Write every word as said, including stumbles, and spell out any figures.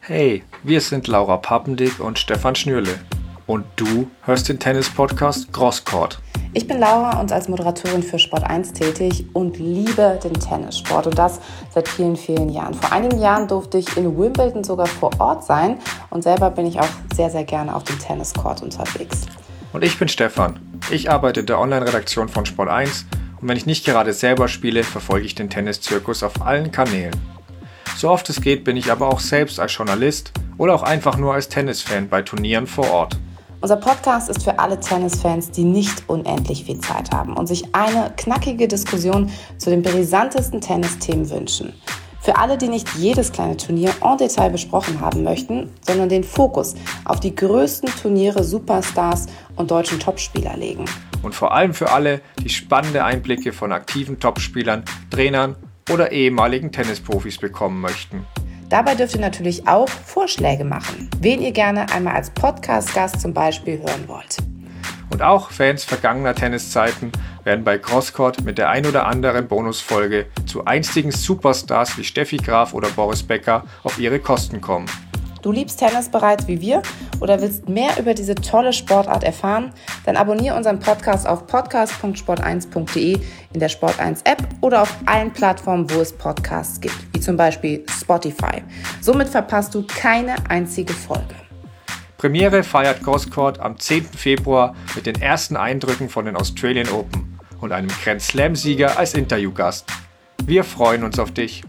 Hey, wir sind Laura Pappendick und Stefan Schnürle. Und du hörst den Tennis-Podcast Crosscourt. Ich bin Laura und als Moderatorin für Sport eins tätig und liebe den Tennissport und das seit vielen, vielen Jahren. Vor einigen Jahren durfte ich in Wimbledon sogar vor Ort sein und selber bin ich auch sehr, sehr gerne auf dem Tenniscourt unterwegs. Und ich bin Stefan. Ich arbeite in der Online-Redaktion von Sport eins und wenn ich nicht gerade selber spiele, verfolge ich den Tennis-Zirkus auf allen Kanälen. So oft es geht, bin ich aber auch selbst als Journalist oder auch einfach nur als Tennisfan bei Turnieren vor Ort. Unser Podcast ist für alle Tennisfans, die nicht unendlich viel Zeit haben und sich eine knackige Diskussion zu den brisantesten Tennisthemen wünschen. Für alle, die nicht jedes kleine Turnier en Detail besprochen haben möchten, sondern den Fokus auf die größten Turniere, Superstars und deutschen Topspieler legen. Und vor allem für alle, die spannende Einblicke von aktiven Topspielern, Trainern oder ehemaligen Tennisprofis bekommen möchten. Dabei dürft ihr natürlich auch Vorschläge machen, wen ihr gerne einmal als Podcast-Gast zum Beispiel hören wollt. Und auch Fans vergangener Tenniszeiten werden bei Crosscourt mit der ein oder anderen Bonusfolge zu einstigen Superstars wie Steffi Graf oder Boris Becker auf ihre Kosten kommen. Du liebst Tennis bereits wie wir oder willst mehr über diese tolle Sportart erfahren? Dann abonniere unseren Podcast auf podcast punkt sport eins punkt de, in der Sport eins App oder auf allen Plattformen, wo es Podcasts gibt, wie zum Beispiel Spotify. Somit verpasst du keine einzige Folge. Premiere feiert Crosscourt am zehnten Februar mit den ersten Eindrücken von den Australian Open und einem Grand Slam-Sieger als Interviewgast. Wir freuen uns auf dich.